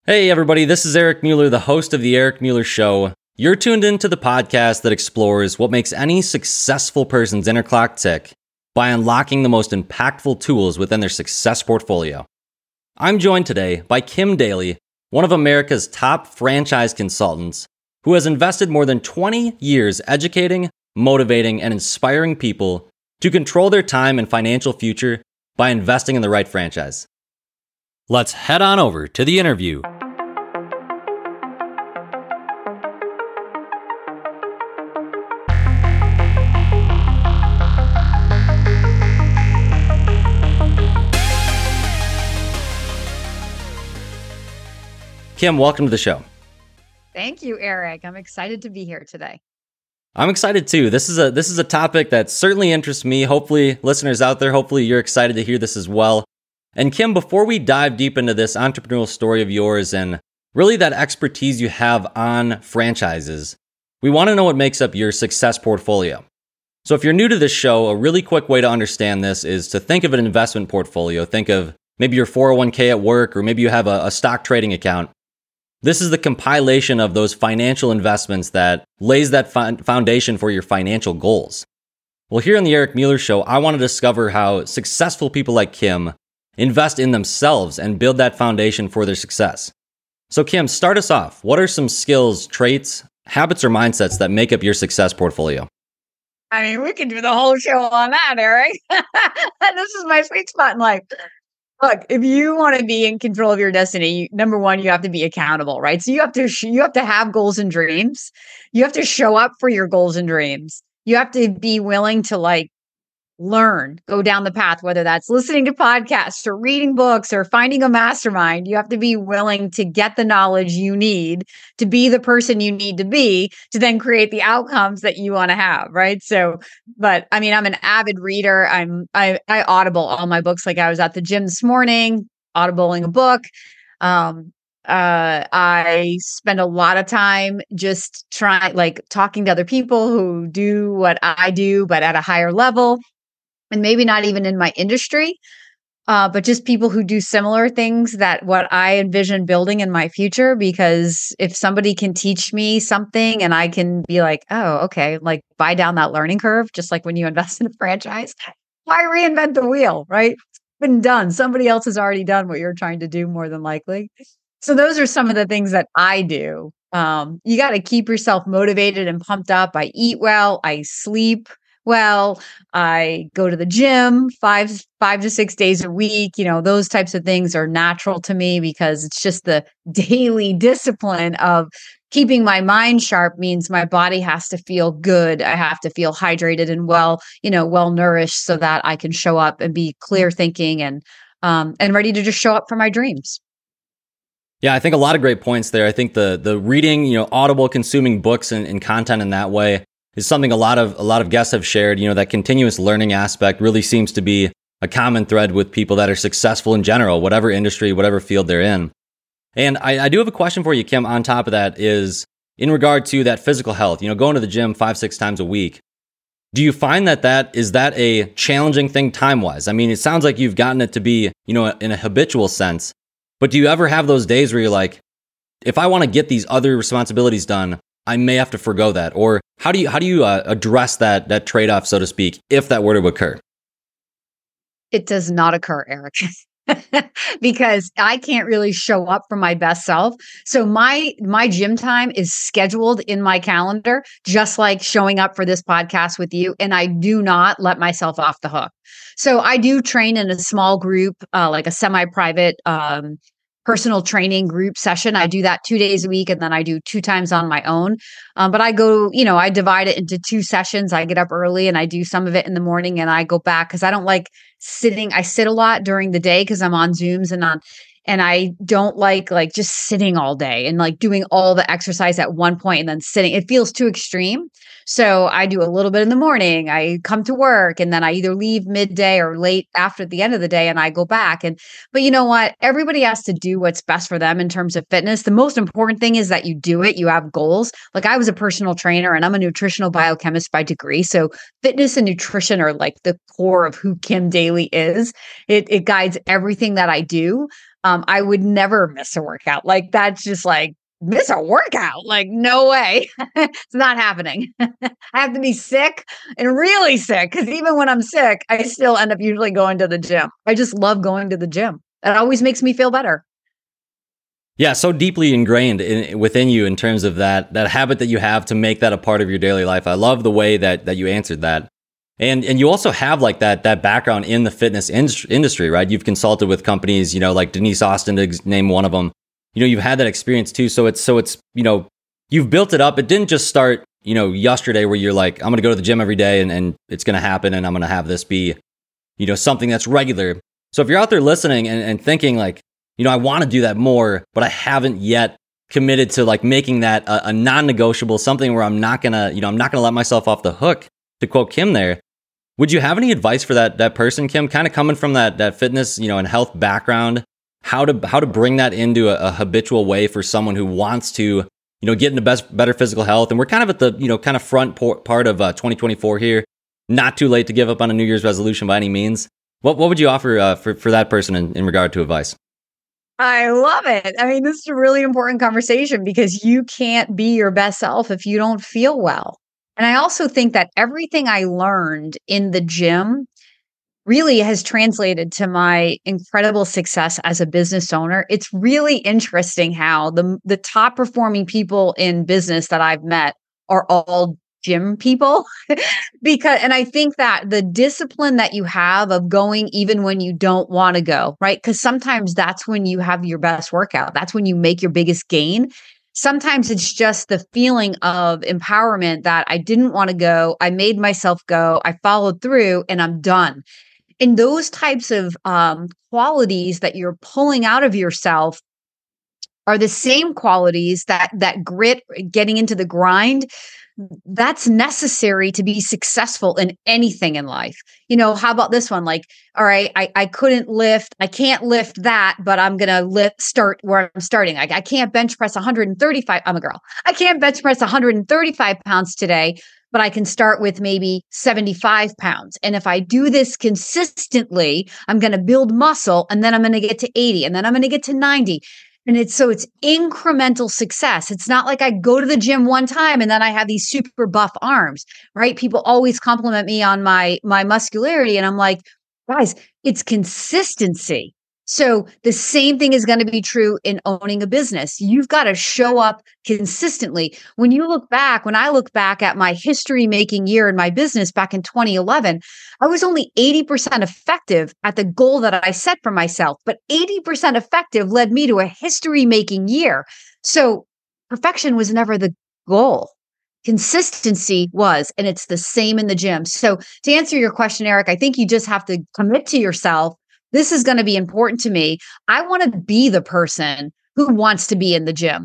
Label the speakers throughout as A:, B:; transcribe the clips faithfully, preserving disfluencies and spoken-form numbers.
A: Hey everybody, this is Eric Mueller, the host of The Eric Mueller Show. You're tuned into the podcast that explores what makes any successful person's inner clock tick by unlocking the most impactful tools within their success portfolio. I'm joined today by Kim Daly, one of America's top franchise consultants, who has invested more than twenty years educating, motivating, and inspiring people to control their time and financial future by investing in the right franchise. Let's head on over to the interview. Kim, welcome to the show.
B: Thank you, Eric. I'm excited to be here today.
A: I'm excited too. This is a this is a topic that certainly interests me. Hopefully, listeners out there, hopefully you're excited to hear this as well. And Kim, before we dive deep into this entrepreneurial story of yours and really that expertise you have on franchises, we want to know what makes up your success portfolio. So if you're new to this show, a really quick way to understand this is to think of an investment portfolio. Think of maybe your four oh one k at work, or maybe you have a, a stock trading account. This is the compilation of those financial investments that lays that fi- foundation for your financial goals. Well, here on the Eric Mueller Show, I want to discover how successful people like Kim invest in themselves and build that foundation for their success. So Kim, start us off. What are some skills, traits, habits, or mindsets that make up your success portfolio?
B: I mean, we can do the whole show on that, Eric. This is my sweet spot in life. Look, if you want to be in control of your destiny, number one, you have to be accountable, right? So you have to sh- you have to have goals and dreams. You have to show up for your goals and dreams. You have to be willing to like learn, go down the path, whether that's listening to podcasts or reading books or finding a mastermind. You have to be willing to get the knowledge you need to be the person you need to be to then create the outcomes that you want to have, right? So, but I mean, I'm an avid reader. I'm I, I audible all my books. Like I was at the gym this morning, audibling a book. Um, uh, I spend a lot of time just trying, like talking to other people who do what I do, but at a higher level. And maybe not even in my industry, uh, but just people who do similar things that what I envision building in my future. Because if somebody can teach me something and I can be like, oh, okay, like buy down that learning curve, just like when you invest in a franchise, why reinvent the wheel, right? It's been done. Somebody else has already done what you're trying to do more than likely. So those are some of the things that I do. Um, you got to keep yourself motivated and pumped up. I eat well, I sleep well, I go to the gym five, five to six days a week. You know, those types of things are natural to me because it's just the daily discipline of keeping my mind sharp means my body has to feel good. I have to feel hydrated and well, you know, well nourished so that I can show up and be clear thinking and, um, and ready to just show up for my dreams.
A: Yeah, I think a lot of great points there. I think the the reading, you know, audible, consuming books and, and content in that way is something a lot of a lot of guests have shared. You know, that continuous learning aspect really seems to be a common thread with people that are successful in general, whatever industry, whatever field they're in. And I, I do have a question for you, Kim, on top of that is in regard to that physical health, you know, going to the gym five, six times a week. Do you find that that is that a challenging thing time-wise? I mean, it sounds like you've gotten it to be, you know, in a habitual sense, but do you ever have those days where you're like, if I want to get these other responsibilities done, I may have to forgo that? Or how do you how do you uh, address that that trade-off, so to speak, if that were to occur?
B: It does not occur, Eric, because I can't really show up for my best self. So my my gym time is scheduled in my calendar, just like showing up for this podcast with you, and I do not let myself off the hook. So I do train in a small group, uh, like a semi-private um, personal training group session. I do that two days a week, and then I do two times on my own. Um, but I go, you know, I divide it into two sessions. I get up early and I do some of it in the morning and I go back because I don't like sitting. I sit a lot during the day because I'm on Zooms and on, and I don't like like just sitting all day and like doing all the exercise at one point and then sitting. It feels too extreme. So I do a little bit in the morning. I come to work and then I either leave midday or late after the end of the day and I go back. And but you know what? Everybody has to do what's best for them in terms of fitness. The most important thing is that you do it. You have goals. Like I was a personal trainer and I'm a nutritional biochemist by degree. So fitness and nutrition are like the core of who Kim Daly is. It, it guides everything that I do. um, I would never miss a workout. Like that's just like miss a workout. Like no way. It's not happening. I have to be sick and really sick because even when I'm sick, I still end up usually going to the gym. I just love going to the gym. It always makes me feel better.
A: Yeah, so deeply ingrained in, within you in terms of that that habit that you have to make that a part of your daily life. I love the way that that you answered that. And and you also have like that that background in the fitness in- industry, right? You've consulted with companies, you know, like Denise Austin to name one of them. You know, you've had that experience too. So it's so it's, you know, you've built it up. It didn't just start, you know, yesterday where you're like, I'm going to go to the gym every day and, and it's going to happen and I'm going to have this be, you know, something that's regular. So if you're out there listening and, and thinking like, you know, I want to do that more, but I haven't yet committed to like making that a, a non-negotiable, something where I'm not going to, you know, I'm not going to let myself off the hook, to quote Kim there. Would you have any advice for that that person, Kim, kind of coming from that that fitness, you know, and health background, how to how to bring that into a, a habitual way for someone who wants to, you know, get into best better physical health? And we're kind of at the, you know, kind of front por- part of uh, twenty twenty-four here. Not too late to give up on a New Year's resolution by any means. What what would you offer uh, for for that person in, in regard to advice?
B: I love it. I mean, this is a really important conversation because you can't be your best self if you don't feel well. And I also think that everything I learned in the gym really has translated to my incredible success as a business owner. It's really interesting how the the top performing people in business that I've met are all gym people because and I think that the discipline that you have of going even when you don't want to go, right? Because sometimes that's when you have your best workout. That's when you make your biggest gain. Sometimes it's just the feeling of empowerment that I didn't want to go. I made myself go. I followed through and I'm done. And those types of um, qualities that you're pulling out of yourself are the same qualities that that grit, getting into the grind, that's necessary to be successful in anything in life. You know, how about this one? Like, all right, I, I couldn't lift, I can't lift that, but I'm going to lift, start where I'm starting. I, I can't bench press one hundred thirty-five. I'm a girl. I can't bench press one hundred thirty-five pounds today, but I can start with maybe seventy-five pounds. And if I do this consistently, I'm going to build muscle and then I'm going to get to eighty and then I'm going to get to ninety. And it's so it's incremental success. It's not like I go to the gym one time and then I have these super buff arms, right? People always compliment me on my my muscularity. And I'm like, guys, it's consistency. So the same thing is going to be true in owning a business. You've got to show up consistently. When you look back, when I look back at my history making year in my business back in twenty eleven, I was only eighty percent effective at the goal that I set for myself, but eighty percent effective led me to a history making year. So perfection was never the goal. Consistency was, and it's the same in the gym. So to answer your question, Eric, I think you just have to commit to yourself. This is going to be important to me. I want to be the person who wants to be in the gym.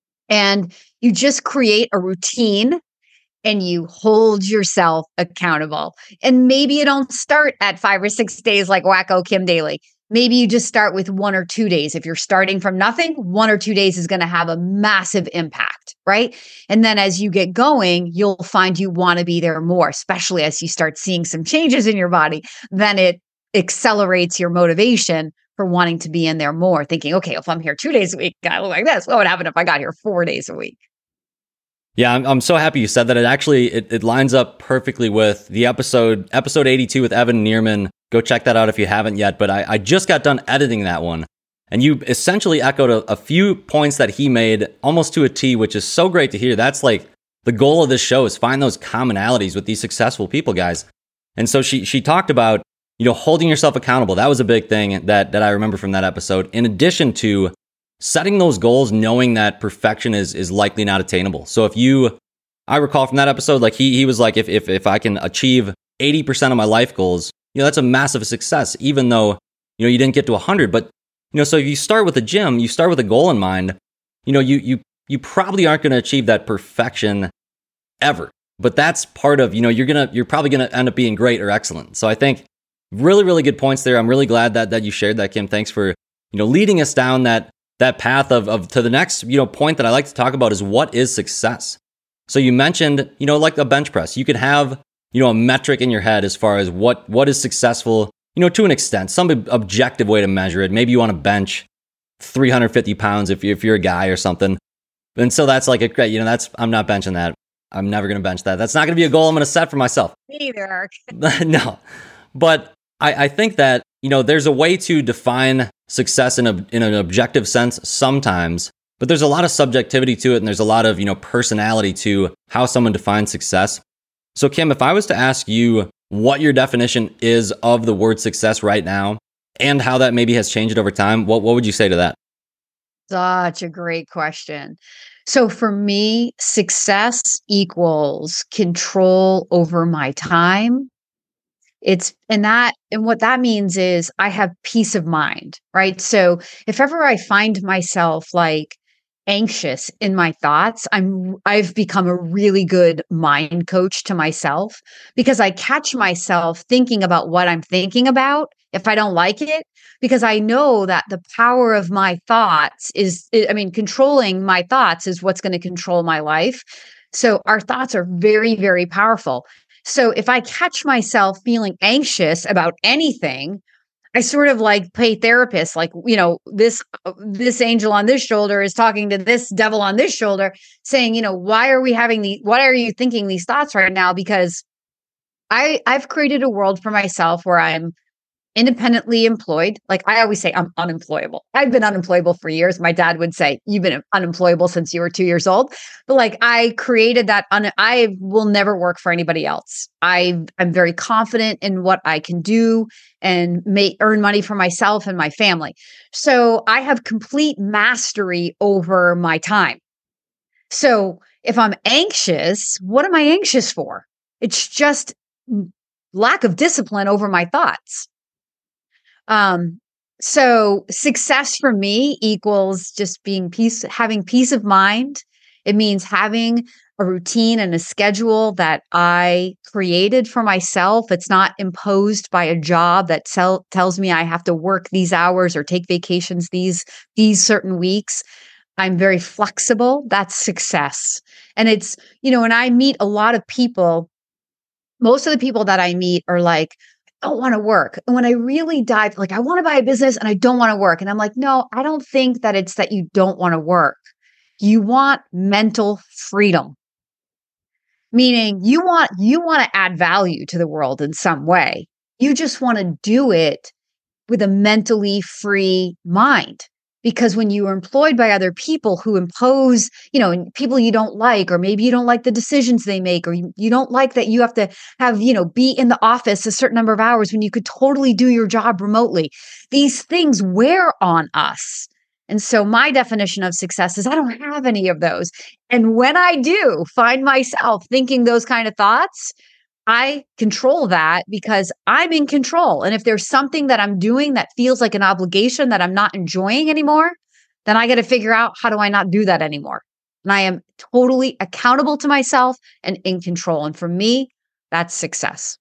B: And you just create a routine and you hold yourself accountable. And maybe you don't start at five or six days like Wacko Kim Daly. Maybe you just start with one or two days. If you're starting from nothing, one or two days is going to have a massive impact, right? And then as you get going, you'll find you want to be there more, especially as you start seeing some changes in your body. Then it accelerates your motivation for wanting to be in there more, thinking, okay, if I'm here two days a week, I look like this. What would happen if I got here four days a week?
A: Yeah, I'm, I'm so happy you said that. It actually, it, it lines up perfectly with the episode, episode eighty-two with Evan Nierman. Go check that out if you haven't yet. But I, I just got done editing that one. And you essentially echoed a, a few points that he made almost to a T, which is so great to hear. That's like the goal of this show, is find those commonalities with these successful people, guys. And so she she talked about, you know, holding yourself accountable. That was a big thing that that I remember from that episode. In addition to setting those goals, knowing that perfection is is likely not attainable. So if you, I recall from that episode, like he he was like, if if if I can achieve eighty percent of my life goals, you know, that's a massive success, even though, you know, you didn't get to one hundred. But, you know, so if you start with a gym, you start with a goal in mind, you know, you you you probably aren't going to achieve that perfection ever. But that's part of, you know, you're gonna you're probably gonna end up being great or excellent. So I think really, really good points there. I'm really glad that that you shared that, Kim. Thanks for, you know, leading us down that that path of of to the next, you know, point that I like to talk about is what is success. So you mentioned, you know, like a bench press. You could have, you know, a metric in your head as far as what what is successful, you know, to an extent, some objective way to measure it. Maybe you want to bench, three hundred fifty pounds if, you, if you're a guy or something. And so that's like a great, you know, that's, I'm not benching that. I'm never going to bench that. That's not going to be a goal I'm going to set for myself.
B: Me either.
A: No, but I, I think that, you know, there's a way to define success in a, in an objective sense sometimes, but there's a lot of subjectivity to it. And there's a lot of, you know, personality to how someone defines success. So Kim, if I was to ask you what your definition is of the word success right now and how that maybe has changed over time, what, what would you say to that?
B: Such a great question. So for me, success equals control over my time. It's and that and what that means is I have peace of mind, right? So if ever I find myself like anxious in my thoughts, I'm I've become a really good mind coach to myself because I catch myself thinking about what I'm thinking about if I don't like it, because I know that the power of my thoughts is, I mean, controlling my thoughts is what's going to control my life. So our thoughts are very, very powerful. So if I catch myself feeling anxious about anything, I sort of like play therapist, like, you know, this, this angel on this shoulder is talking to this devil on this shoulder saying, you know, why are we having the, why are you thinking these thoughts right now? Because I, I've created a world for myself where I'm independently employed. Like I always say, I'm unemployable. I've been unemployable for years. My dad would say, you've been unemployable since you were two years old. But like I created that. Un- I will never work for anybody else. I, I'm very confident in what I can do and make earn money for myself and my family. So I have complete mastery over my time. So if I'm anxious, what am I anxious for? It's just lack of discipline over my thoughts. Um, so success for me equals just being peace, having peace of mind. It means having a routine and a schedule that I created for myself. It's not imposed by a job that tell, tells me I have to work these hours or take vacations these, these certain weeks. I'm very flexible. That's success. And it's, you know, when I meet a lot of people, most of the people that I meet are like, I don't want to work. And when I really dive, like, I want to buy a business and I don't want to work. And I'm like, no, I don't think that it's that you don't want to work. You want mental freedom, meaning you want, you want to add value to the world in some way. You just want to do it with a mentally free mind. Because when you are employed by other people who impose, you know, people you don't like, or maybe you don't like the decisions they make, or you, you don't like that you have to have, you know, be in the office a certain number of hours when you could totally do your job remotely. These things wear on us. And so my definition of success is I don't have any of those. And when I do find myself thinking those kind of thoughts, I control that because I'm in control. And if there's something that I'm doing that feels like an obligation that I'm not enjoying anymore, then I got to figure out how do I not do that anymore? And I am totally accountable to myself and in control. And for me, that's success.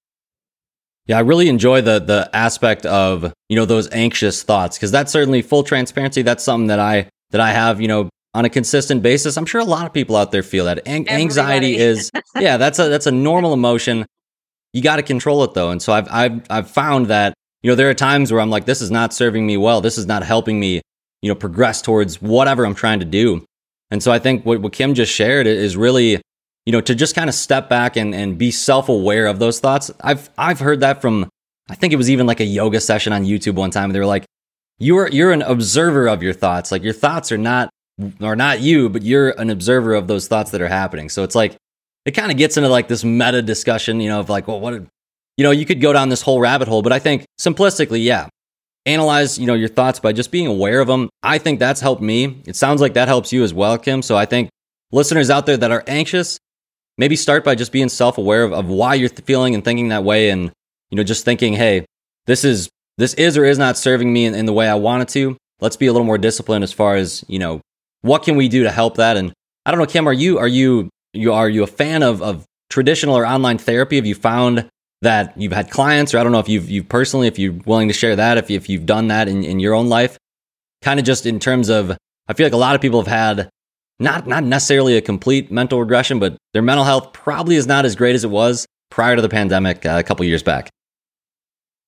A: Yeah, I really enjoy the the aspect of, you know, those anxious thoughts, because that's certainly, full transparency, that's something that I that I have, you know, on a consistent basis. I'm sure a lot of people out there feel that. An- anxiety is, yeah, that's a that's a normal emotion. You got to control it though. And so I've, I've, I've found that, you know, there are times where I'm like, this is not serving me well. This is not helping me, you know, progress towards whatever I'm trying to do. And so I think what, what Kim just shared is really, you know, to just kind of step back and, and be self-aware of those thoughts. I've, I've heard that from, I think it was even like a yoga session on YouTube one time. They were like, you're, you're an observer of your thoughts. Like your thoughts are not, are not you, but you're an observer of those thoughts that are happening. So it's like, it kind of gets into like this meta discussion, you know, of like, well, what, you know, you could go down this whole rabbit hole, but I think simplistically, yeah, analyze, you know, your thoughts by just being aware of them. I think that's helped me. It sounds like that helps you as well, Kim. So I think listeners out there that are anxious, maybe start by just being self-aware of, of why you're feeling and thinking that way. And, you know, just thinking, hey, this is, this is or is not serving me in, in the way I want it to. Let's be a little more disciplined as far as, you know, what can we do to help that? And I don't know, Kim, are you, are you, You are you a fan of, of traditional or online therapy? Have you found that you've had clients, or I don't know if you've you personally, if you're willing to share that, if, you, if you've done that in, in your own life, kind of just in terms of, I feel like a lot of people have had not, not necessarily a complete mental regression, but their mental health probably is not as great as it was prior to the pandemic uh, a couple years back.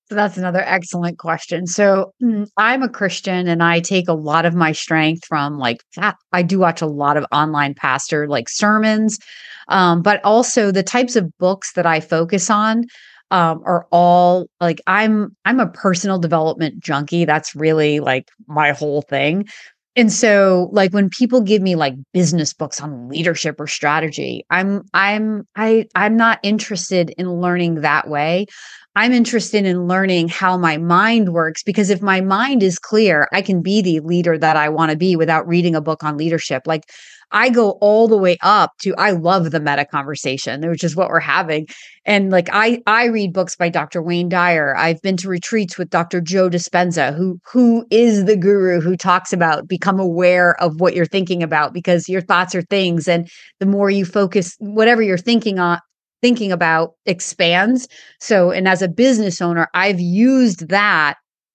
B: So that's another excellent question. So mm, I'm a Christian and I take a lot of my strength from like that. I do watch a lot of online pastor like sermons, um, but also the types of books that I focus on um, are all like I'm I'm a personal development junkie. That's really like my whole thing. And so like when people give me like business books on leadership or strategy, I'm I'm I I'm not interested in learning that way. I'm interested in learning how my mind works because if my mind is clear, I can be the leader that I want to be without reading a book on leadership. Like I go all the way up to I love the meta conversation, which is what we're having. And like I I read books by Doctor Wayne Dyer. I've been to retreats with Doctor Joe Dispenza, who who is the guru who talks about become aware of what you're thinking about because your thoughts are things. And the more you focus, whatever you're thinking on, thinking about expands. So, and as a business owner, I've used that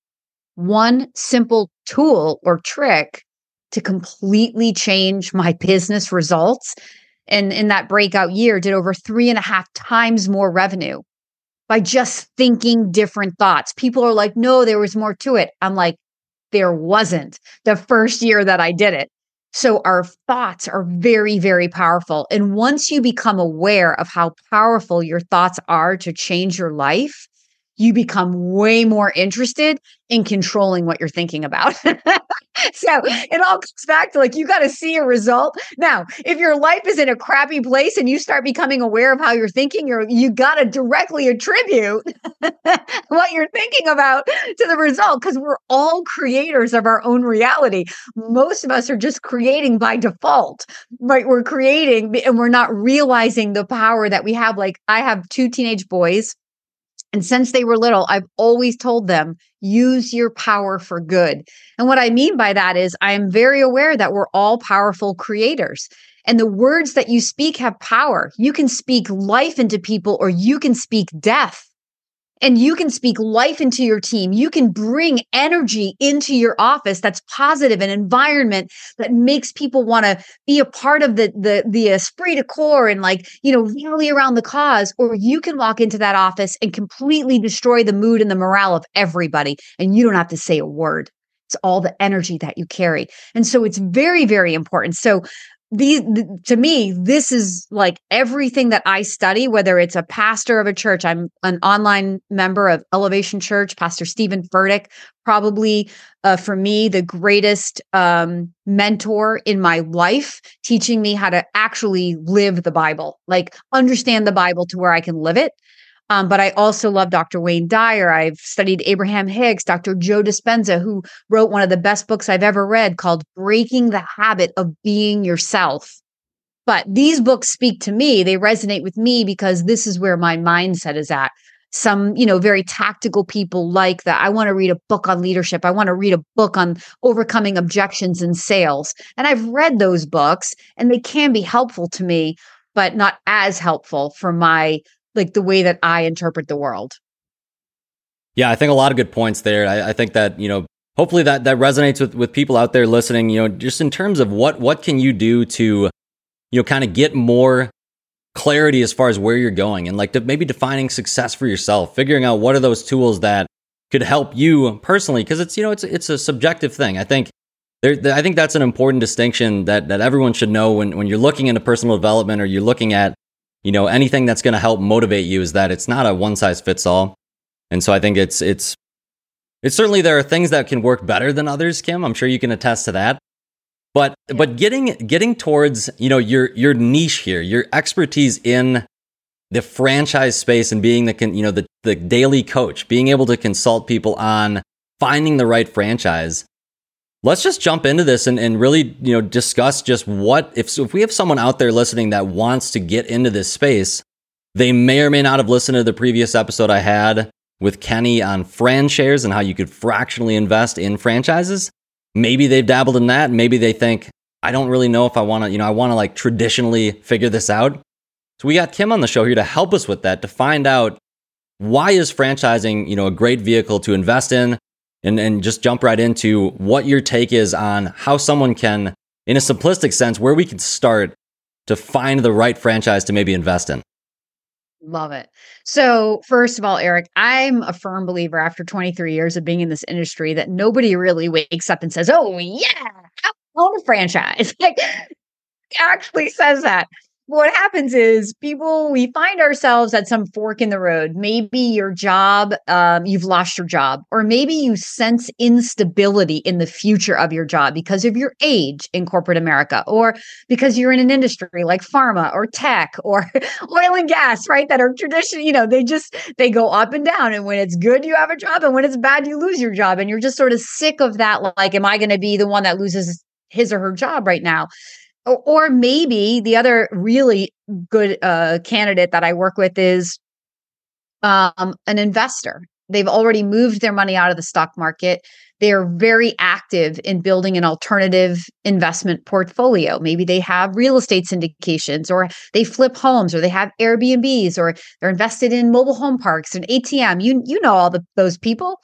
B: one simple tool or trick to completely change my business results. And in that breakout year, did over three and a half times more revenue by just thinking different thoughts. People are like, no, there was more to it. I'm like, there wasn't the first year that I did it. So our thoughts are very, very powerful. And once you become aware of how powerful your thoughts are to change your life, you become way more interested in controlling what you're thinking about. So it all comes back to like, you got to see a result. Now, if your life is in a crappy place and you start becoming aware of how you're thinking, you're, you got to directly attribute what you're thinking about to the result because we're all creators of our own reality. Most of us are just creating by default, right? We're creating and we're not realizing the power that we have. Like I have two teenage boys. And since they were little, I've always told them, use your power for good. And what I mean by that is I am very aware that we're all powerful creators. And the words that you speak have power. You can speak life into people or you can speak death. And you can speak life into your team. You can bring energy into your office that's positive, an environment that makes people want to be a part of the, the, the esprit de corps and like, you know, rally around the cause. Or you can walk into that office and completely destroy the mood and the morale of everybody. And you don't have to say a word. It's all the energy that you carry. And so it's very, very important. So These, th- to me, this is like everything that I study, whether it's a pastor of a church. I'm an online member of Elevation Church, Pastor Stephen Furtick, probably uh, for me, the greatest um, mentor in my life, teaching me how to actually live the Bible, like understand the Bible to where I can live it. Um, but I also love Doctor Wayne Dyer. I've studied Abraham Hicks, Doctor Joe Dispenza, who wrote one of the best books I've ever read called Breaking the Habit of Being Yourself. But these books speak to me. They resonate with me because this is where my mindset is at. Some, you know, very tactical people like that. I want to read a book on leadership. I want to read a book on overcoming objections in sales. And I've read those books and they can be helpful to me, but not as helpful for my like the way that I interpret the world.
A: Yeah, I think a lot of good points there. I, I think that, you know, hopefully that, that resonates with, with people out there listening, you know, just in terms of what, what can you do to, you know, kind of get more clarity as far as where you're going and like to maybe defining success for yourself, figuring out what are those tools that could help you personally. Cause it's, you know, it's, it's a subjective thing. I think there, I think that's an important distinction that, that everyone should know when, when you're looking into personal development or you're looking at, you know, anything that's going to help motivate you is that it's not a one size fits all. And so I think it's, it's, it's certainly there are things that can work better than others, Kim. I'm sure you can attest to that. But, yeah. but getting, getting towards, you know, your, your niche here, your expertise in the franchise space and being the, you know, the, the daily coach, being able to consult people on finding the right franchise. Let's just jump into this and, and really, you know, discuss just what, if so if we have someone out there listening that wants to get into this space, they may or may not have listened to the previous episode I had with Kenny on FranShares and how you could fractionally invest in franchises. Maybe they've dabbled in that. Maybe they think, I don't really know if I want to, you know, I want to like traditionally figure this out. So we got Kim on the show here to help us with that, to find out why is franchising, you know, a great vehicle to invest in. And, and just jump right into what your take is on how someone can, in a simplistic sense, where we can start to find the right franchise to maybe invest in.
B: Love it. So, first of all, Eric, I'm a firm believer after twenty-three years of being in this industry that nobody really wakes up and says, "Oh, yeah, I own a franchise." Like, actually says that. What happens is people, we find ourselves at some fork in the road. Maybe your job, um, you've lost your job, or maybe you sense instability in the future of your job because of your age in corporate America, or because you're in an industry like pharma or tech or oil and gas, right? That are traditional, you know, they just, they go up and down. And when it's good, you have a job. And when it's bad, you lose your job. And you're just sort of sick of that. Like, am I going to be the one that loses his or her job right now? Or, or maybe the other really good uh, candidate that I work with is um, an investor. They've already moved their money out of the stock market. They are very active in building an alternative investment portfolio. Maybe they have real estate syndications, or they flip homes, or they have Airbnbs, or they're invested in mobile home parks and A T M. You, you know all the, those people.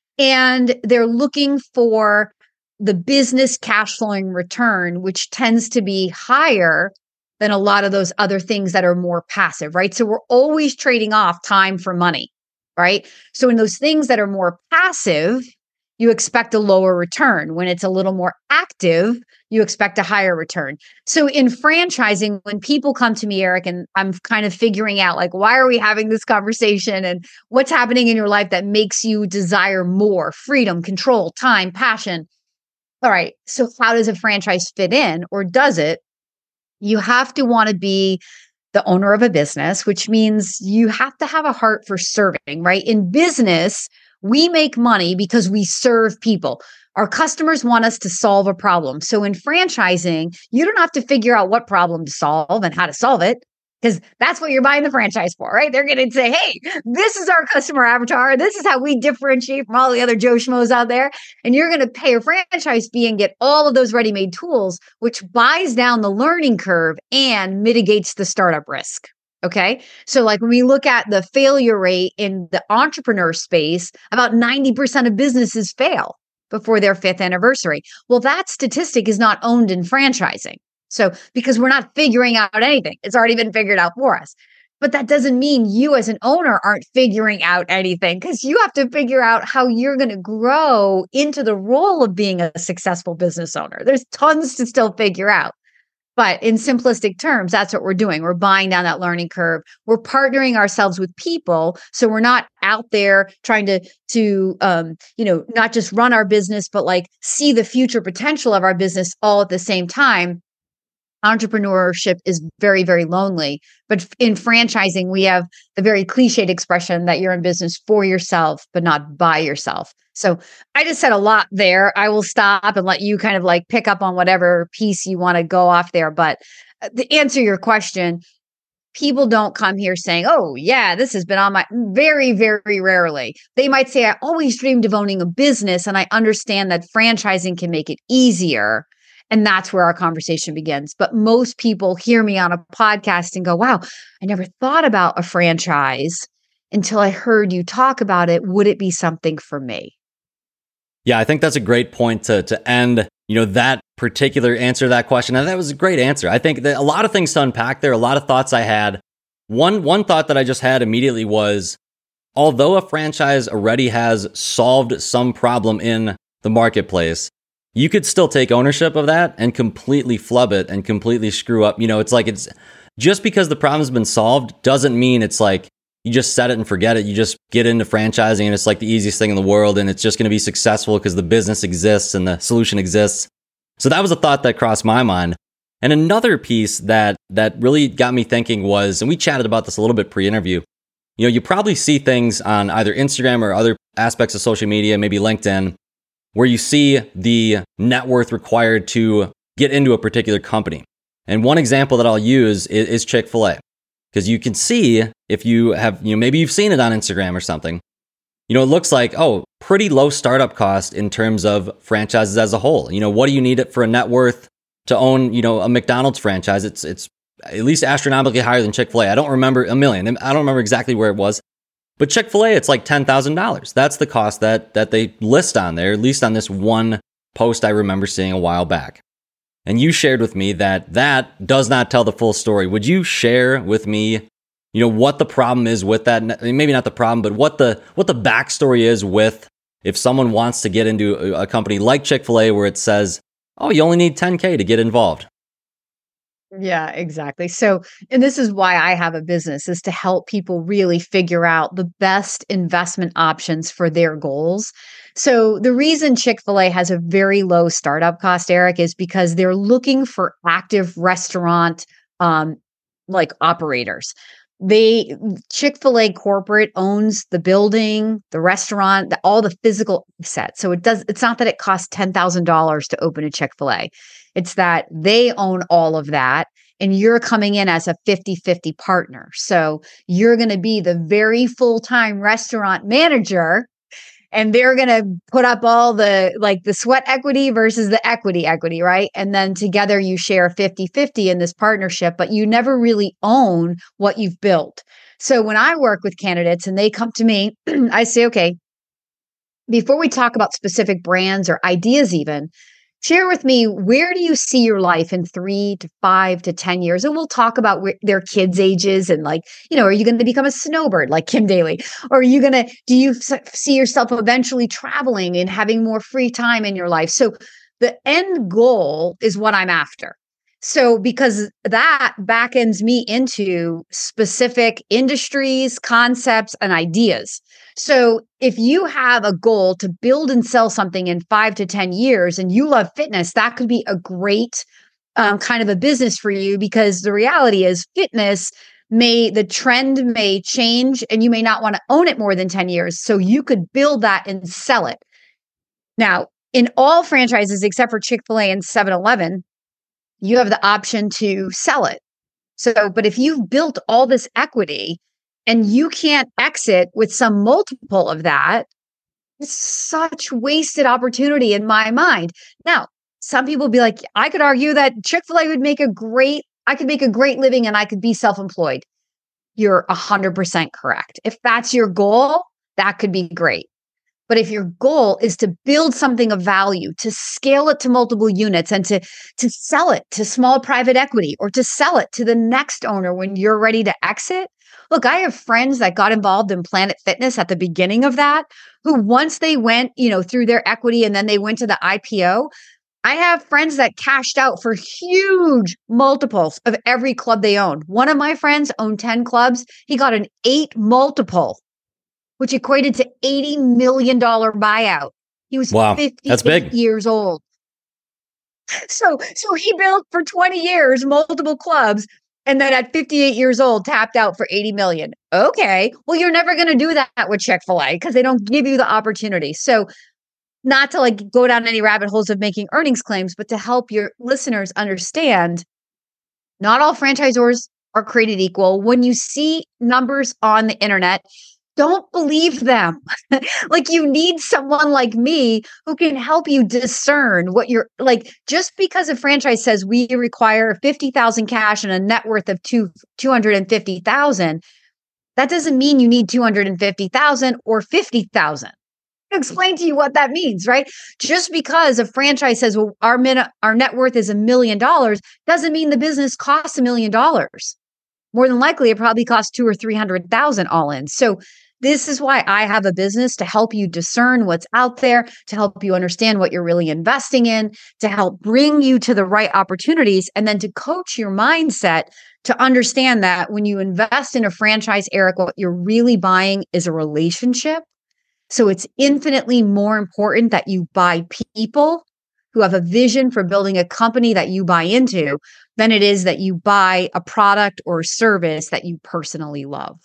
B: And they're looking for the business cash flowing return, which tends to be higher than a lot of those other things that are more passive, right? So we're always trading off time for money, right? So in those things that are more passive, you expect a lower return. When it's a little more active, you expect a higher return. So in franchising, when people come to me, Eric, and I'm kind of figuring out, like, why are we having this conversation and what's happening in your life that makes you desire more freedom, control, time, passion? All right, so how does a franchise fit in, or does it? You have to want to be the owner of a business, which means you have to have a heart for serving, right? In business, we make money because we serve people. Our customers want us to solve a problem. So in franchising, you don't have to figure out what problem to solve and how to solve it, because that's what you're buying the franchise for, right? They're going to say, hey, this is our customer avatar. This is how we differentiate from all the other Joe Schmoes out there. And you're going to pay a franchise fee and get all of those ready-made tools, which buys down the learning curve and mitigates the startup risk. Okay. So like when we look at the failure rate in the entrepreneur space, about ninety percent of businesses fail before their fifth anniversary. Well, that statistic is not owned in franchising. So because we're not figuring out anything, it's already been figured out for us. But that doesn't mean you as an owner aren't figuring out anything, because you have to figure out how you're going to grow into the role of being a successful business owner. There's tons to still figure out. But in simplistic terms, that's what we're doing. We're buying down that learning curve. We're partnering ourselves with people. So we're not out there trying to, to um, you know, not just run our business, but like see the future potential of our business all at the same time. Entrepreneurship is very, very lonely. But in franchising, we have the very cliched expression that you're in business for yourself, but not by yourself. So I just said a lot there. I will stop and let you kind of like pick up on whatever piece you want to go off there. But to answer your question, people don't come here saying, oh, yeah, this has been on my, very, very rarely. They might say, I always dreamed of owning a business, and I understand that franchising can make it easier. And that's where our conversation begins. But most people hear me on a podcast and go, wow, I never thought about a franchise until I heard you talk about it. Would it be something for me?
A: Yeah, I think that's a great point to to end, you know, that particular answer to that question. And that was a great answer. I think that a lot of things to unpack there, a lot of thoughts I had. One one thought that I just had immediately was, although a franchise already has solved some problem in the marketplace, you could still take ownership of that and completely flub it and completely screw up. You know, it's like, it's just because the problem's been solved doesn't mean it's like you just set it and forget it. You just get into franchising and it's like the easiest thing in the world, and it's just going to be successful because the business exists and the solution exists. So that was a thought that crossed my mind. And another piece that that really got me thinking was, and we chatted about this a little bit pre-interview, you know, you probably see things on either Instagram or other aspects of social media, maybe LinkedIn, where you see the net worth required to get into a particular company. And one example that I'll use is, is Chick-fil-A. Because you can see, if you have, you know, maybe you've seen it on Instagram or something, you know, it looks like, oh, pretty low startup cost in terms of franchises as a whole. You know, what do you need it for a net worth to own, you know, a McDonald's franchise? It's it's at least astronomically higher than Chick-fil-A. I don't remember a million. I don't remember exactly where it was. But Chick-fil-A, it's like ten thousand dollars. That's the cost that that they list on there, at least on this one post I remember seeing a while back. And you shared with me that that does not tell the full story. Would you share with me you know, what the problem is with that. Maybe not the problem, but what the what the backstory is with if someone wants to get into a company like Chick-fil-A where it says, oh, you only need ten K to get involved.
B: Yeah, exactly. So, and this is why I have a business, is to help people really figure out the best investment options for their goals. So the reason Chick-fil-A has a very low startup cost, Eric, is because they're looking for active restaurant um, like operators. They Chick-fil-A corporate owns the building, the restaurant, the, all the physical assets. So it does, it's not that it costs ten thousand dollars to open a Chick-fil-A. It's that they own all of that and you're coming in as a fifty-fifty partner. So you're going to be the very full-time restaurant manager and they're going to put up all the like the sweat equity versus the equity equity, right? And then together you share fifty-fifty in this partnership, but you never really own what you've built. So when I work with candidates and they come to me, I say, okay, before we talk about specific brands or ideas even, share with me, where do you see your life in three to five to ten years? And we'll talk about where their kids' ages and like, you know, are you going to become a snowbird like Kim Daly? Or are you going to, do you see yourself eventually traveling and having more free time in your life? So the end goal is what I'm after. So because that back ends me into specific industries, concepts, and ideas. So if you have a goal to build and sell something in five to ten years and you love fitness, that could be a great um, kind of a business for you, because the reality is fitness may, the trend may change and you may not want to own it more than ten years. So you could build that and sell it. Now, in all franchises, except for Chick-fil-A and seven eleven, you have the option to sell it. So, but if you've built all this equity and you can't exit with some multiple of that, it's such wasted opportunity in my mind. Now, some people be like, I could argue that Chick-fil-A would make a great, I could make a great living and I could be self-employed. You're one hundred percent correct. If that's your goal, that could be great. But if your goal is to build something of value, to scale it to multiple units and to, to sell it to small private equity or to sell it to the next owner when you're ready to exit. Look, I have friends that got involved in Planet Fitness at the beginning of that, who once they went, you know, through their equity and then they went to the I P O. I have friends that cashed out for huge multiples of every club they owned. One of my friends owned ten clubs. He got an eight multiple, which equated to eighty million dollars buyout. He was
A: wow,
B: fifty-eight
A: that's big.
B: years old. So, so he built for twenty years, multiple clubs, and then at fifty-eight years old, tapped out for eighty million. Okay. Well, you're never going to do that with Chick-fil-A because they don't give you the opportunity. So not to like go down any rabbit holes of making earnings claims, but to help your listeners understand, not all franchisors are created equal. When you see numbers on the internet, don't believe them. Like, you need someone like me who can help you discern what you're like. Just because a franchise says we require fifty thousand cash and a net worth of two, 250,000, that doesn't mean you need two hundred fifty thousand or fifty thousand. I'll explain to you what that means, right? Just because a franchise says, well, our min- our net worth is a million dollars doesn't mean the business costs a million dollars. More than likely, it probably costs two or three hundred thousand all in. So this is why I have a business, to help you discern what's out there, to help you understand what you're really investing in, to help bring you to the right opportunities, and then to coach your mindset to understand that when you invest in a franchise, Eric, what you're really buying is a relationship. So it's infinitely more important that you buy people who have a vision for building a company that you buy into than it is that you buy a product or service that you personally love.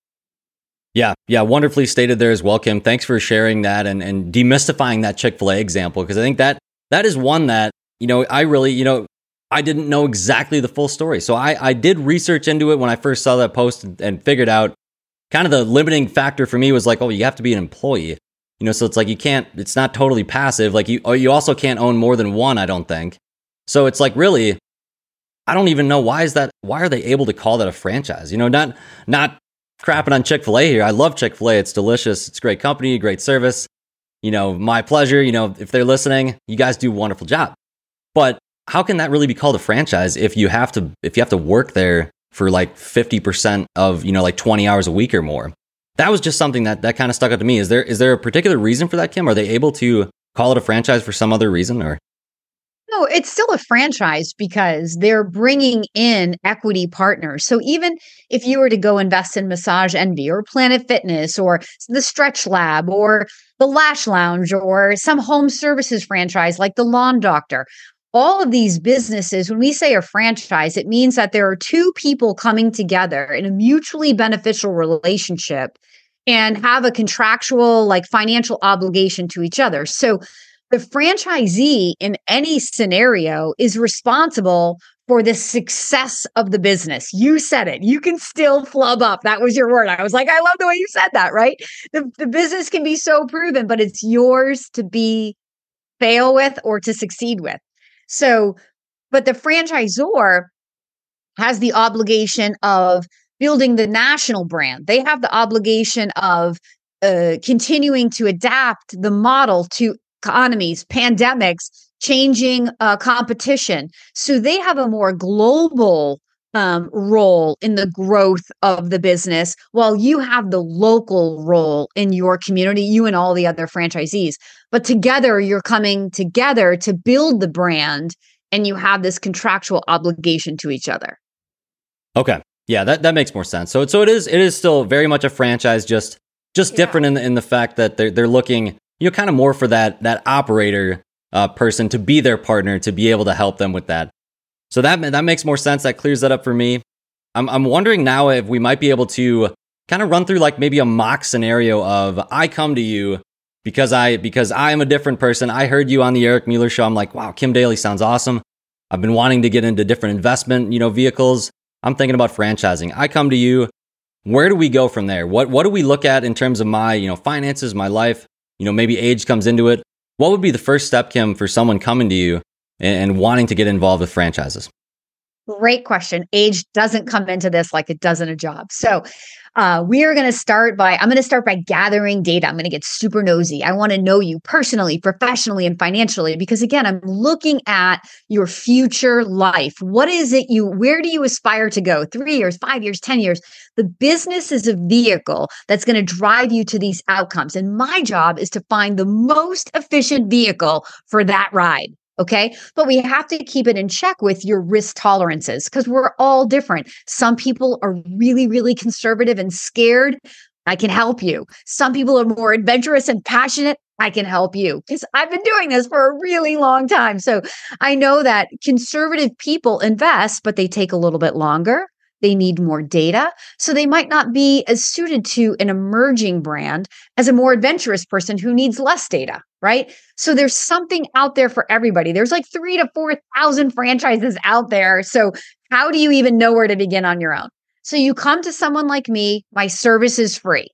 A: Yeah, yeah, wonderfully stated there as well, Kim. Thanks for sharing that and, and demystifying that Chick-fil-A example, because I think that that is one that, you know, I really, you know, I didn't know exactly the full story. So I, I did research into it when I first saw that post and, and figured out kind of the limiting factor for me was like, oh, you have to be an employee. You know, so it's like you can't, it's not totally passive. Like you, you also can't own more than one, I don't think. So it's like, really, I don't even know why is that, why are they able to call that a franchise? You know, not, not crapping on Chick-fil-A here. I love Chick-fil-A. It's delicious. It's great company, great service. You know, my pleasure. You know, if they're listening, you guys do a wonderful job. But how can that really be called a franchise if you have to, if you have to work there for like fifty percent of, you know, like twenty hours a week or more. That was just something that, that kind of stuck out to me. Is there, is there a particular reason for that, Kim? Are they able to call it a franchise for some other reason, or?
B: No, it's still a franchise because they're bringing in equity partners. So even if you were to go invest in Massage Envy or Planet Fitness or the Stretch Lab or the Lash Lounge or some home services franchise like the Lawn Doctor, all of these businesses, when we say a franchise, it means that there are two people coming together in a mutually beneficial relationship and have a contractual, like financial obligation to each other. So the franchisee in any scenario is responsible for the success of the business. You said it. You can still flub up. That was your word. I was like, I love the way you said that, right? The, the business can be so proven, but it's yours to be fail with or to succeed with. So, but the franchisor has the obligation of building the national brand. They have the obligation of uh, continuing to adapt the model to economies, pandemics, changing uh, competition. So they have a more global um, role in the growth of the business, while you have the local role in your community, you and all the other franchisees. But together, you're coming together to build the brand, and you have this contractual obligation to each other.
A: Okay, yeah, that, that makes more sense. So so it is it is still very much a franchise, just just yeah. different in the, in the fact that they're they're looking, you know, kind of more for that that operator uh, person to be their partner, to be able to help them with that. So that that makes more sense. That clears that up for me. I'm I'm wondering now if we might be able to kind of run through like maybe a mock scenario of I come to you because I because I am a different person. I heard you on the Eric Mueller show. I'm like, wow, Kim Daly sounds awesome. I've been wanting to get into different investment, you know, vehicles. I'm thinking about franchising. I come to you. Where do we go from there? What what do we look at in terms of my, you know, finances, my life? You know, maybe age comes into it. What would be the first step, Kim, for someone coming to you and, and wanting to get involved with franchises?
B: Great question. Age doesn't come into this like it does in a job. So uh, we are going to start by, I'm going to start by gathering data. I'm going to get super nosy. I want to know you personally, professionally, and financially, because again, I'm looking at your future life. What is it you, where do you aspire to go? Three years, five years, ten years. The business is a vehicle that's going to drive you to these outcomes. And my job is to find the most efficient vehicle for that ride. Okay. But we have to keep it in check with your risk tolerances because we're all different. Some people are really, really conservative and scared. I can help you. Some people are more adventurous and passionate. I can help you because I've been doing this for a really long time. So I know that conservative people invest, but they take a little bit longer. They need more data. So they might not be as suited to an emerging brand as a more adventurous person who needs less data, right? So there's something out there for everybody. There's like three to four thousand franchises out there. So how do you even know where to begin on your own? So you come to someone like me, my service is free.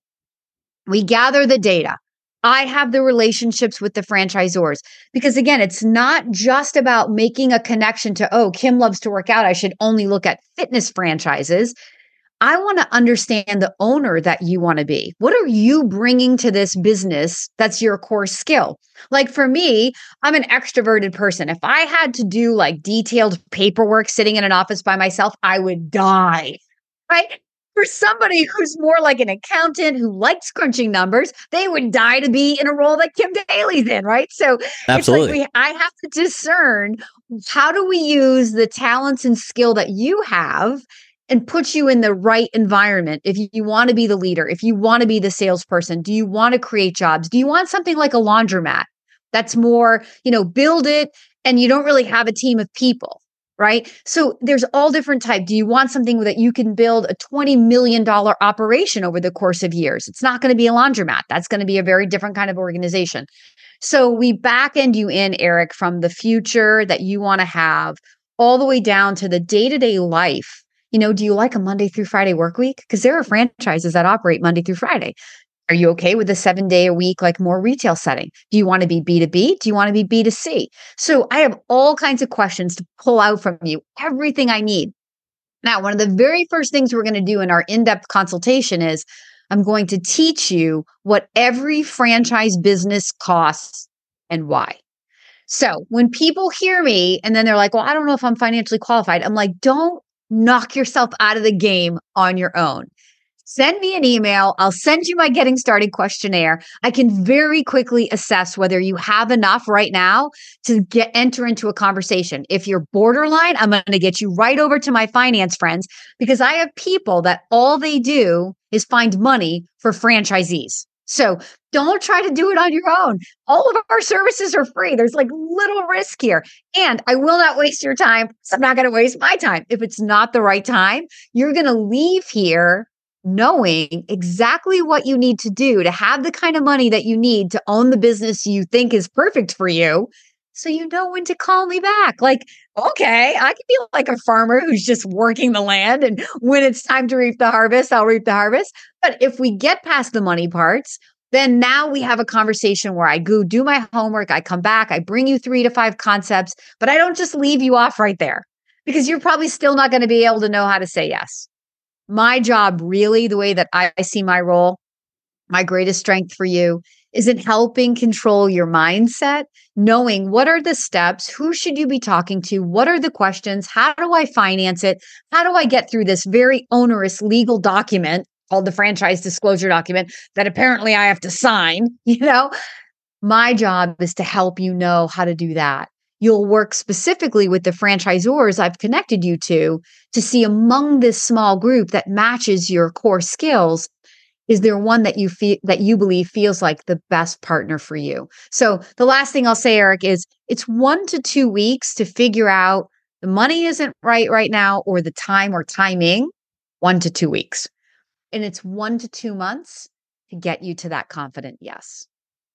B: We gather the data. I have the relationships with the franchisors because again, it's not just about making a connection to, oh, Kim loves to work out. I should only look at fitness franchises. I want to understand the owner that you want to be. What are you bringing to this business that's your core skill? Like for me, I'm an extroverted person. If I had to do like detailed paperwork sitting in an office by myself, I would die, right? For somebody who's more like an accountant who likes crunching numbers, they would die to be in a role that Kim Daly's in, right? So
A: absolutely,
B: it's like we, I have to discern how do we use the talents and skill that you have and put you in the right environment. If you, you want to be the leader, if you want to be the salesperson, do you want to create jobs? Do you want something like a laundromat that's more, you know, build it and you don't really have a team of people? Right? So there's all different types. Do you want something that you can build a twenty million dollars operation over the course of years? It's not going to be a laundromat. That's going to be a very different kind of organization. So we back end you in, Eric, from the future that you want to have all the way down to the day-to-day life. You know, do you like a Monday through Friday work week? Because there are franchises that operate Monday through Friday. Are you okay with a seven day a week, like more retail setting? Do you want to be B two B? Do you want to be B two C? So I have all kinds of questions to pull out from you, everything I need. Now, one of the very first things we're going to do in our in-depth consultation is I'm going to teach you what every franchise business costs and why. So when people hear me and then they're like, well, I don't know if I'm financially qualified. I'm like, don't knock yourself out of the game on your own. Send me an email. I'll send you my getting started questionnaire. I can very quickly assess whether you have enough right now to get enter into a conversation. If you're borderline, I'm going to get you right over to my finance friends because I have people that all they do is find money for franchisees. So don't try to do it on your own. All of our services are free. There's like little risk here. And I will not waste your time. So I'm not going to waste my time. If it's not the right time, you're going to leave here knowing exactly what you need to do to have the kind of money that you need to own the business you think is perfect for you. So you know when to call me back. Like, okay, I can be like a farmer who's just working the land. And when it's time to reap the harvest, I'll reap the harvest. But if we get past the money parts, then now we have a conversation where I go do my homework. I come back, I bring you three to five concepts, but I don't just leave you off right there because you're probably still not going to be able to know how to say yes. My job, really, the way that I see my role, my greatest strength for you is in helping control your mindset, knowing what are the steps, who should you be talking to, what are the questions, how do I finance it, how do I get through this very onerous legal document called the franchise disclosure document that apparently I have to sign, you know? My job is to help you know how to do that. You'll work specifically with the franchisors I've connected you to to see among this small group that matches your core skills, is there one that you feel that you believe feels like the best partner for you? So the last thing I'll say, Eric, is it's one to two weeks to figure out the money isn't right right now or the time or timing, one to two weeks. And it's one to two months to get you to that confident yes.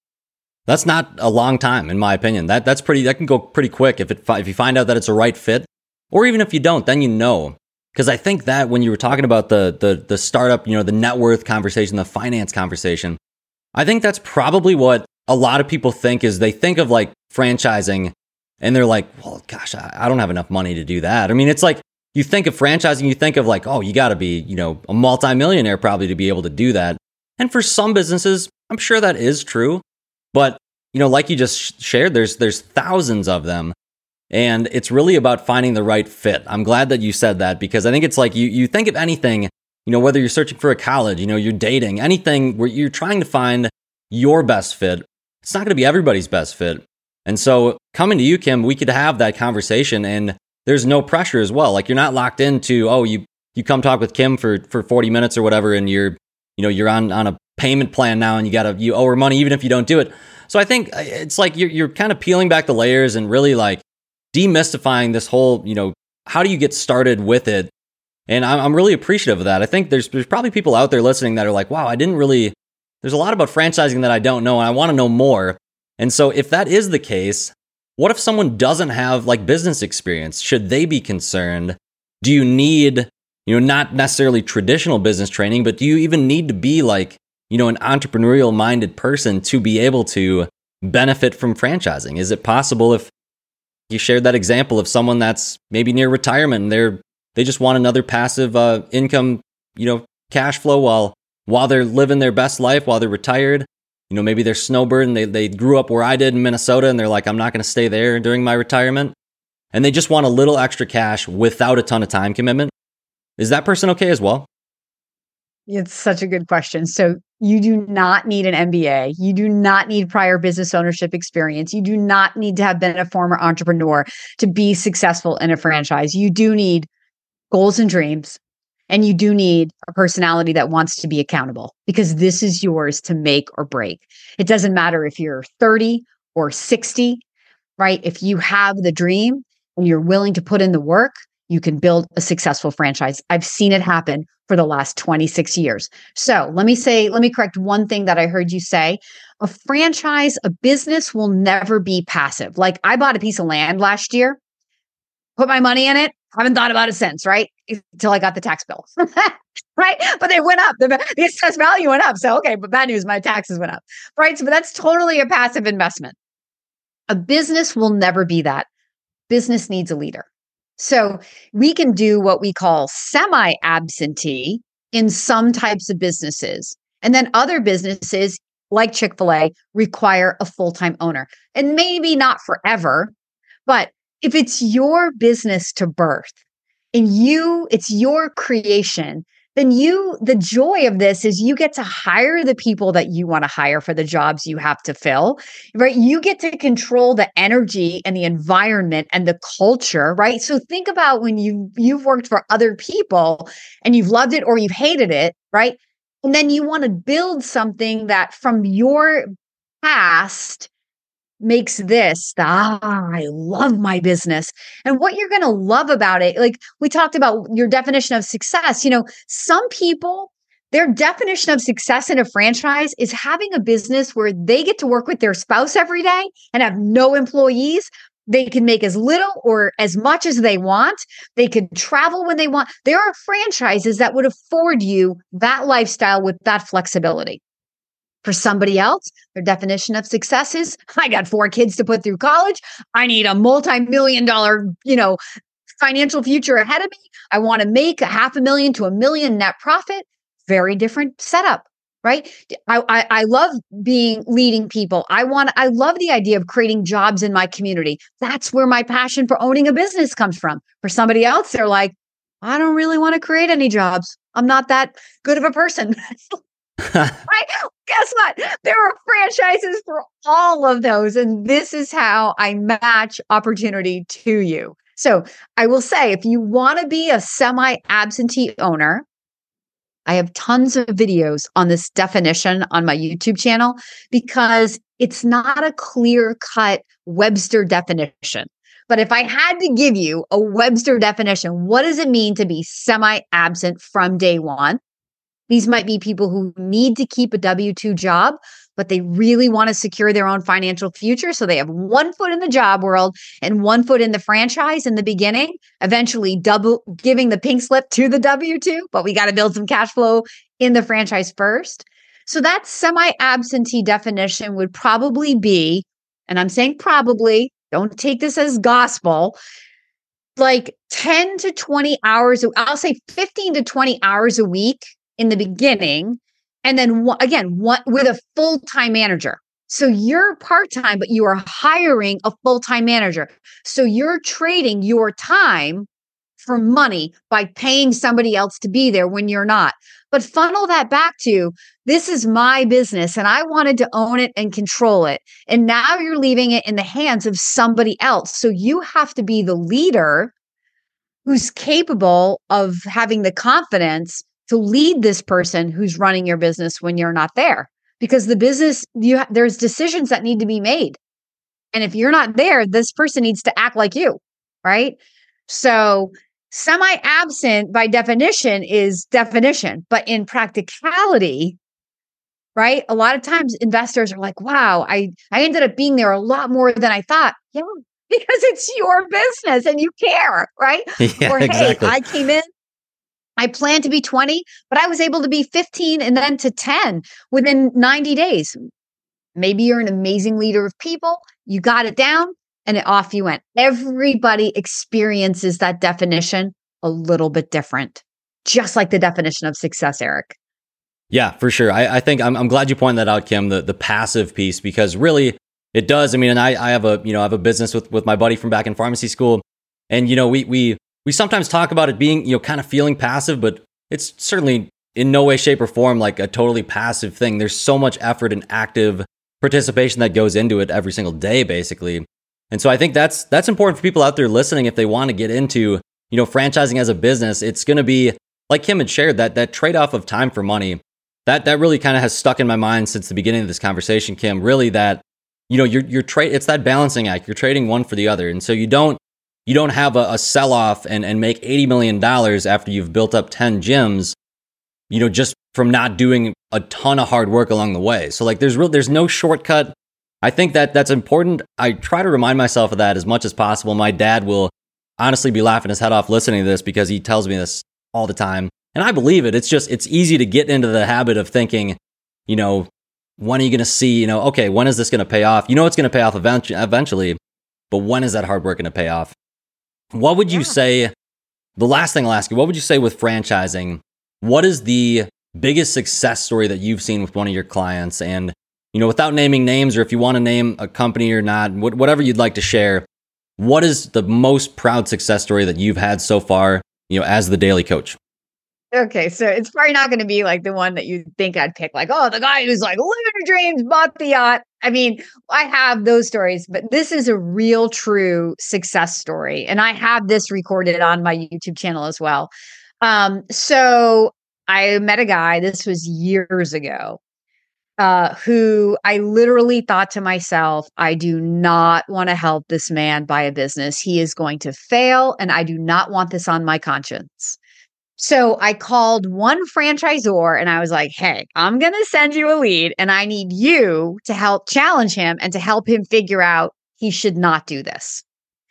A: That's not a long time, in my opinion. That that's pretty. That can go pretty quick if it if you find out that it's a right fit, or even if you don't, then you know. Because I think that when you were talking about the the the startup, you know, the net worth conversation, the finance conversation, I think that's probably what a lot of people think is they think of like franchising, and they're like, well, gosh, I, I don't have enough money to do that. I mean, it's like you think of franchising, you think of like, oh, you got to be, you know, a multimillionaire probably to be able to do that. And for some businesses, I'm sure that is true. But, you know, like you just shared, there's there's thousands of them. And it's really about finding the right fit. I'm glad that you said that because I think it's like you you think of anything, you know, whether you're searching for a college, you know, you're dating, anything where you're trying to find your best fit. It's not going to be everybody's best fit. And so coming to you, Kim, we could have that conversation and there's no pressure as well. Like you're not locked into, oh, you you come talk with Kim for for forty minutes or whatever and you're, you know, you're on on a payment plan now and you got to you owe her money even if you don't do it. So I think it's like you're you're kind of peeling back the layers and really like demystifying this whole, you know, how do you get started with it? And I'm, I'm really appreciative of that. I think there's there's probably people out there listening that are like, wow, I didn't really, there's a lot about franchising that I don't know and I want to know more. And so if that is the case, what if someone doesn't have like business experience? Should they be concerned? Do you need, you know, not necessarily traditional business training, but do you even need to be like, you know, an entrepreneurial minded person to be able to benefit from franchising? Is it possible if you shared that example of someone that's maybe near retirement and they're, they just want another passive uh, income, you know, cash flow while, while they're living their best life, while they're retired? You know, maybe they're snowbird and they, they grew up where I did in Minnesota and they're like, I'm not going to stay there during my retirement. And they just want a little extra cash without a ton of time commitment. Is that person okay as well?
B: It's such a good question. So you do not need an M B A. You do not need prior business ownership experience. You do not need to have been a former entrepreneur to be successful in a franchise. You do need goals and dreams, and you do need a personality that wants to be accountable because this is yours to make or break. It doesn't matter if you're thirty or sixty, right? If you have the dream and you're willing to put in the work, you can build a successful franchise. I've seen it happen for the last twenty-six years. So let me say, let me correct one thing that I heard you say. A franchise, a business will never be passive. Like I bought a piece of land last year, put my money in it, haven't thought about it since, right? Until I got the tax bill, right? But they went up. The, the assessed value went up. So, okay, but bad news, my taxes went up, right? So but that's totally a passive investment. A business will never be that. Business needs a leader. So we can do what we call semi-absentee in some types of businesses. And then other businesses like Chick-fil-A require a full-time owner. And maybe not forever, but if it's your business to birth, and you, it's your creation, then you, the joy of this is you get to hire the people that you want to hire for the jobs you have to fill, right? You get to control the energy and the environment and the culture, right? So think about when you, you've worked for other people and you've loved it or you've hated it, right? And then you want to build something that from your past makes this, the, ah, I love my business. And what you're going to love about it, like we talked about your definition of success, you know, some people, their definition of success in a franchise is having a business where they get to work with their spouse every day and have no employees. They can make as little or as much as they want. They can travel when they want. There are franchises that would afford you that lifestyle with that flexibility. For somebody else, their definition of success is, I got four kids to put through college. I need a multi-million dollar, you know, financial future ahead of me. I want to make a half a million to a million net profit. Very different setup, right? I, I, I love being leading people. I want, I love the idea of creating jobs in my community. That's where my passion for owning a business comes from. For somebody else, they're like, I don't really want to create any jobs. I'm not that good of a person. Right? Guess what? There are franchises for all of those. And this is how I match opportunity to you. So I will say, if you want to be a semi-absentee owner, I have tons of videos on this definition on my YouTube channel because it's not a clear-cut Webster definition. But if I had to give you a Webster definition, what does it mean to be semi-absent from day one? These might be people who need to keep a W two job, but they really want to secure their own financial future. So they have one foot in the job world and one foot in the franchise in the beginning, eventually double giving the pink slip to the W two, but we got to build some cash flow in the franchise first. So that semi-absentee definition would probably be, and I'm saying probably, don't take this as gospel, like ten to twenty hours, I'll say fifteen to twenty hours a week in the beginning. And then one, again, one, with a full-time manager. So you're part-time, but you are hiring a full-time manager. So you're trading your time for money by paying somebody else to be there when you're not. But funnel that back to, this is my business and I wanted to own it and control it. And now you're leaving it in the hands of somebody else. So you have to be the leader who's capable of having the confidence to lead this person who's running your business when you're not there, because the business, you ha- there's decisions that need to be made. And if you're not there, this person needs to act like you, right? So semi-absent by definition is definition, but in practicality, right? A lot of times investors are like, wow, I, I ended up being there a lot more than I thought. Yeah, because it's your business and you care, right?
A: Yeah,
B: or, hey,
A: exactly.
B: I came in, I planned to be twenty, but I was able to be fifteen and then to ten within ninety days. Maybe you're an amazing leader of people. You got it down and off you went. Everybody experiences that definition a little bit different, just like the definition of success, Eric.
A: Yeah, for sure. I, I think I'm, I'm glad you pointed that out, Kim, the, the passive piece, because really it does. I mean, and I, I have a, you know, I have a business with, with my buddy from back in pharmacy school. And, you know, we, we, We sometimes talk about it being, you know, kind of feeling passive, but it's certainly in no way, shape, or form like a totally passive thing. There's so much effort and active participation that goes into it every single day, basically. And so I think that's that's important for people out there listening if they want to get into, you know, franchising as a business. It's going to be, like Kim had shared, that that trade-off of time for money. That that really kind of has stuck in my mind since the beginning of this conversation, Kim. Really, that, you know, you're you're trade. It's that balancing act. You're trading one for the other, and so you don't. You don't have a, a sell-off and, and make eighty million dollars after you've built up ten gyms, you know, just from not doing a ton of hard work along the way. So like there's real, there's no shortcut. I think that that's important. I try to remind myself of that as much as possible. My dad will honestly be laughing his head off listening to this because he tells me this all the time. And I believe it. It's just, it's easy to get into the habit of thinking, you know, when are you going to see, you know, okay, when is this going to pay off? You know, it's going to pay off eventually, but when is that hard work going to pay off? What would you yeah. say, the last thing I'll ask you, what would you say with franchising? What is the biggest success story that you've seen with one of your clients? And, you know, without naming names, or if you want to name a company or not, whatever you'd like to share, what is the most proud success story that you've had so far you know, as the daily coach?
B: Okay, so it's probably not going to be like the one that you think I'd pick, like, oh, the guy who's like living her dreams, bought the yacht. I mean, I have those stories, but this is a real, true success story. And I have this recorded on my YouTube channel as well. Um, so I met a guy, this was years ago, uh, who I literally thought to myself, I do not want to help this man buy a business. He is going to fail, and I do not want this on my conscience. So I called one franchisor and I was like, hey, I'm going to send you a lead and I need you to help challenge him and to help him figure out he should not do this.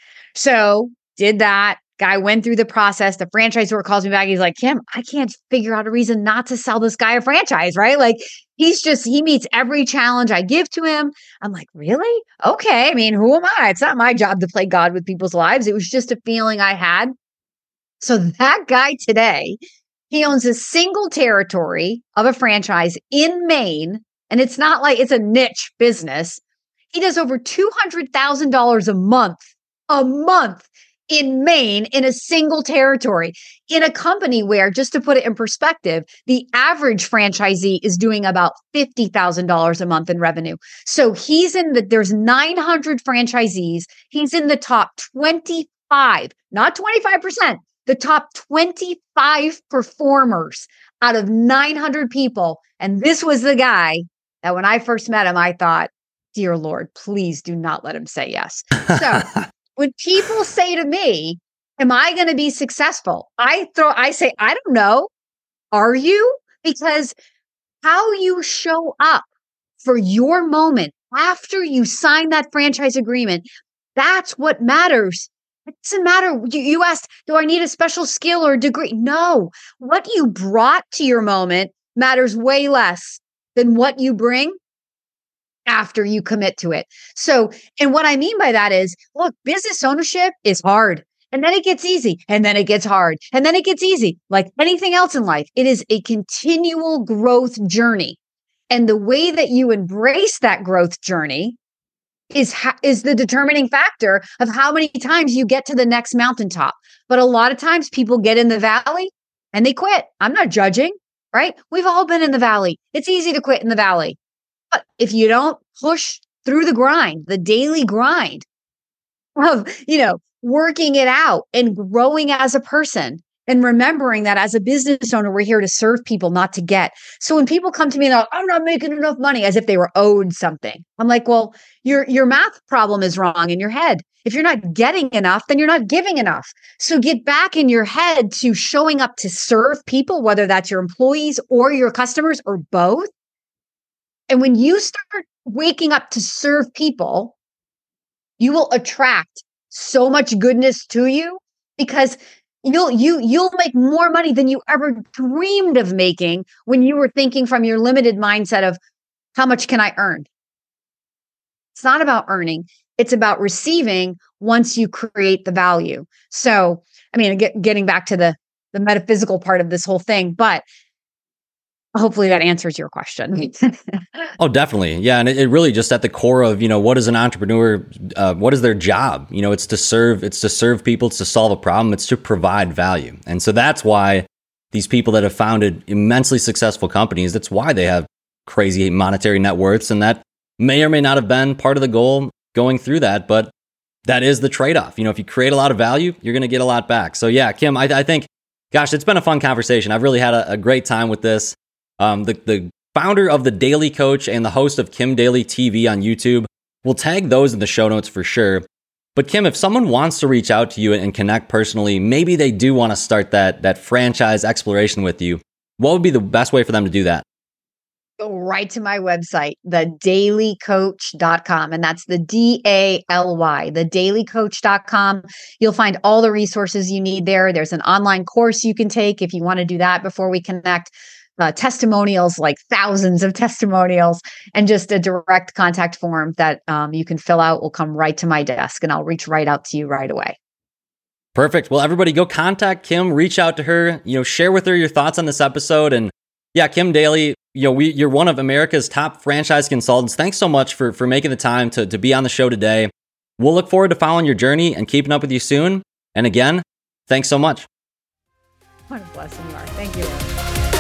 B: So did that. Guy went through the process. The franchisor calls me back. He's like, Kim, I can't figure out a reason not to sell this guy a franchise, right? Like he's just, he meets every challenge I give to him. I'm like, really? Okay. I mean, who am I? It's not my job to play God with people's lives. It was just a feeling I had. So that guy today, he owns a single territory of a franchise in Maine, and it's not like it's a niche business. He does over two hundred thousand dollars a month, a month in Maine in a single territory in a company where, just to put it in perspective, the average franchisee is doing about fifty thousand dollars a month in revenue. So he's in the, there's nine hundred franchisees. He's in the top twenty-five, not twenty-five percent. The top twenty-five performers out of nine hundred people. And this was the guy that when I first met him, I thought, dear Lord, please do not let him say yes. So when people say to me, am I going to be successful? I throw, I say, I don't know. Are you? Because how you show up for your moment after you sign that franchise agreement, that's what matters. It doesn't matter. You, you asked, do I need a special skill or degree? No. What you brought to your moment matters way less than what you bring after you commit to it. So, and what I mean by that is, look, business ownership is hard. And then it gets easy. And then it gets hard. And then it gets easy. Like anything else in life, it is a continual growth journey. And the way that you embrace that growth journey is ha- is the determining factor of how many times you get to the next mountaintop. But a lot of times people get in the valley and they quit. I'm not judging, right? We've all been in the valley. It's easy to quit in the valley. But if you don't push through the grind, the daily grind of, you know, working it out and growing as a person, and remembering that as a business owner, we're here to serve people, not to get. So when people come to me and they're like, I'm not making enough money, as if they were owed something. I'm like, well, your, your math problem is wrong in your head. If you're not getting enough, then you're not giving enough. So get back in your head to showing up to serve people, whether that's your employees or your customers or both. And when you start waking up to serve people, you will attract so much goodness to you, because You'll you you'll make more money than you ever dreamed of making when you were thinking from your limited mindset of how much can I earn? It's not about earning. It's about receiving once you create the value. So, I mean, get, getting back to the, the metaphysical part of this whole thing, but hopefully that answers your question.
A: Oh, definitely. Yeah. And it, it really just at the core of, you know, what is an entrepreneur? Uh, what is their job? You know, it's to serve, it's to serve people, it's to solve a problem, it's to provide value. And so that's why these people that have founded immensely successful companies, that's why they have crazy monetary net worths. And that may or may not have been part of the goal going through that, but that is the trade-off. You know, if you create a lot of value, you're going to get a lot back. So yeah, Kim, I, I think, gosh, it's been a fun conversation. I've really had a, a great time with this. Um, the, the founder of The Daily Coach and the host of Kim Daily T V on YouTube. We'll tag those in the show notes for sure. But Kim, if someone wants to reach out to you and connect personally, maybe they do want to start that, that franchise exploration with you, what would be the best way for them to do that?
B: Go right to my website, the daily coach dot com. And that's the D A L Y, the daily coach dot com. You'll find all the resources you need there. There's an online course you can take if you want to do that before we connect. Uh, testimonials, like thousands of testimonials, and just a direct contact form that um, you can fill out will come right to my desk, and I'll reach right out to you right away.
A: Perfect. Well, everybody go contact Kim, reach out to her, you know, share with her your thoughts on this episode. And yeah, Kim Daily, you know, we, you're one of America's top franchise consultants. Thanks so much for, for making the time to, to be on the show today. We'll look forward to following your journey and keeping up with you soon. And again, thanks so much.
B: What a blessing you are. Thank you, Lord.